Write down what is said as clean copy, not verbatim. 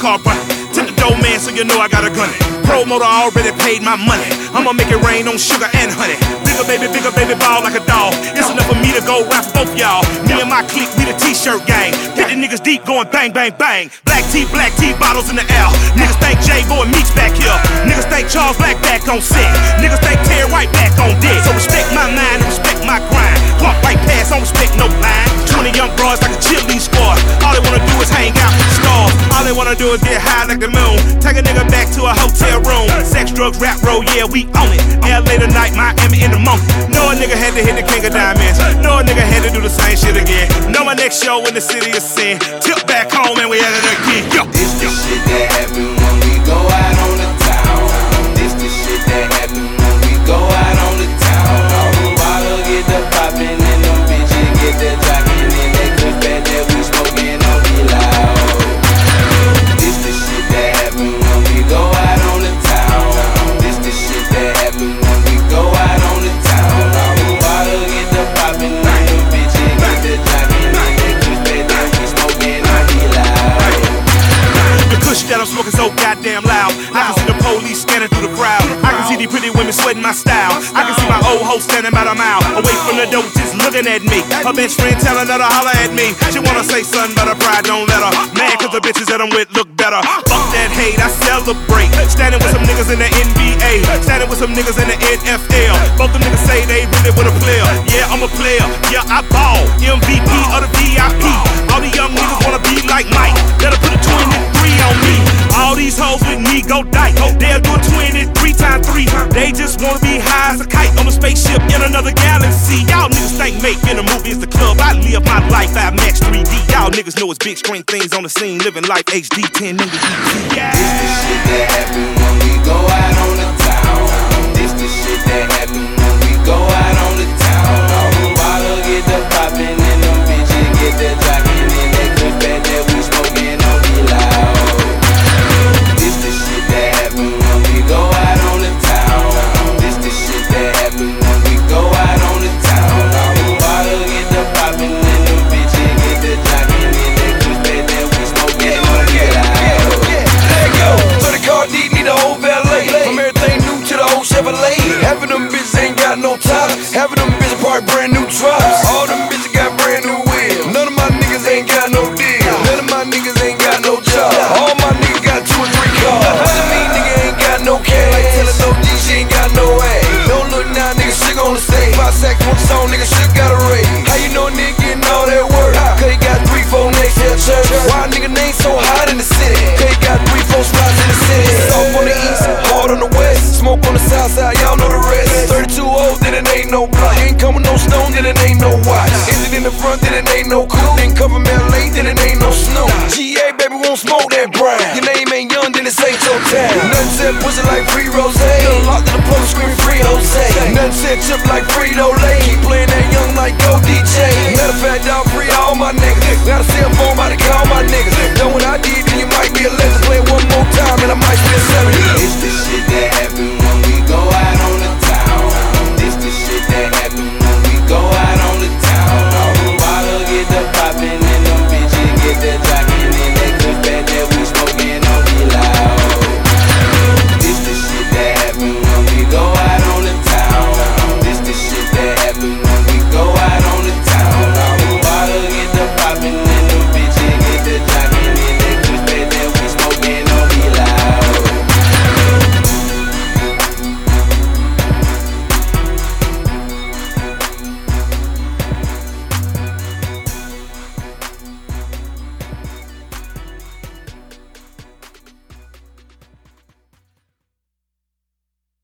car running. Tip the dough man, so you know I got a gun it. Promoter already paid my money. I'ma make it rain on sugar and honey. Bigger baby, ball like a dog. It's enough for me to go rap for both y'all. Me and my clique, we the t-shirt gang. 50 niggas deep going bang, bang, bang. Black tea, bottles in the air. Niggas think J-Boy Meeks back here. Niggas think Charles Black back on set. Niggas think Terry White back on deck. So respect my mind and respect my grind. Walk right past, don't respect no line. 20 young broads like a cheerleading squad. All they wanna do is hang out with the stars. All they wanna do is get high like the moon. Take a nigga back to a hotel room. Sex, drugs, rap, roll, yeah, we own it. LA tonight, Miami in the moment. Know a nigga had to hit the king of diamonds. Know a nigga had to do the same shit again. Know my next show in the city is sin. Tip back home and we at it again. Yo. This the shit that happen when we go out on the town. This the shit that happen when we go out on the town. All the bottle get the poppin' and them bitches get the jockin'. And that good fat that we smokin' on be loud. This the shit that happen when we go out on the town. This the shit that happen when we go out on the town. All the bottle get the poppin' and them bitches get the jockin'. And that good fat that we smokin' on be loud. The kush that I'm smoking so goddamn loud. I can see the police scanning through the crowd. I can see these pretty women sweating my style. I can see my old hoe standing about a mile away from the dope, just looking at me. Her best friend telling her to holler at me. She wanna say something, but her pride don't let her. Mad cause the bitches that I'm with look better. Fuck that hate, I celebrate. Standing with some niggas in the NBA. Standing with some niggas in the NFL. Both them niggas say they really with a player. Yeah, I'm a player. Yeah, I ball. MVP of the VIP. All the young niggas wanna be like Mike. Better put a 23 on me. All these hoes with me go dyke. They'll do a 23 times 3. They just wanna be high as a kite on a spaceship in another galaxy. Y'all niggas think making a movie is the club. I live my life at Max 3D. Y'all niggas know it's big screen things on the scene. Living life HD 10 niggas. Yeah. This the shit that happen when we go out on the town. This the shit that happen when we go out on the town. All the bottle get the poppin' and them bitches get the jockin'. And that good fat that we smokin' on be loud. This the shit that happen when we go out on the town. This the shit that happen when we go out on the town. All the bottle get the poppin' and them bitches get the jockin'. And that good fat that we smokin' on be loud. Let go. So the car need the whole valet. From everything new to the old Chevrolet. Half of them bitches ain't got no tops. Half of them bitches park brand new trucks. All them bitches got brand new wheels. None of my niggas ain't got no deal. None of my niggas ain't got no job. All my niggas got 2 or 3 cars. Doesn't mean nigga ain't got no cash. Like tellin' no G, she ain't got no ass. Don't look now, nigga, shit on the stage. 5 sacks, 1 song, nigga, shit got a raise. How you know a nigga getting all that work? Cause he got 3, 4 next to the church. Why a nigga name so hot in the city? Cause he got 3, 4 spots in the city. Soft on the east, hard on the west. Smoke on the south side, y'all know the rest. 32 old, then it ain't no block. Ain't coming no stone, then it ain't no watch. Engine in the front, then it ain't no coupe. Then cover me late, then it ain't no snow. GA, baby, won't smoke that brown. Your name ain't young, then it ain't your town. Nothing said pussy like free rose. Still locked in the public screen, free Jose. Nothing said chip like Frito-Lay. Keep playing that young like Go DJ. Matter of fact, dog, free all my niggas. Got a cell phone, about to call my niggas. Know what I did, then you might be a legend. Play it one more time, and I might be a 70. This the shit that happen when we go out on the town. This the shit that happen when we go out on the town. All the bottle get the poppin' and them bitches get the jockin'.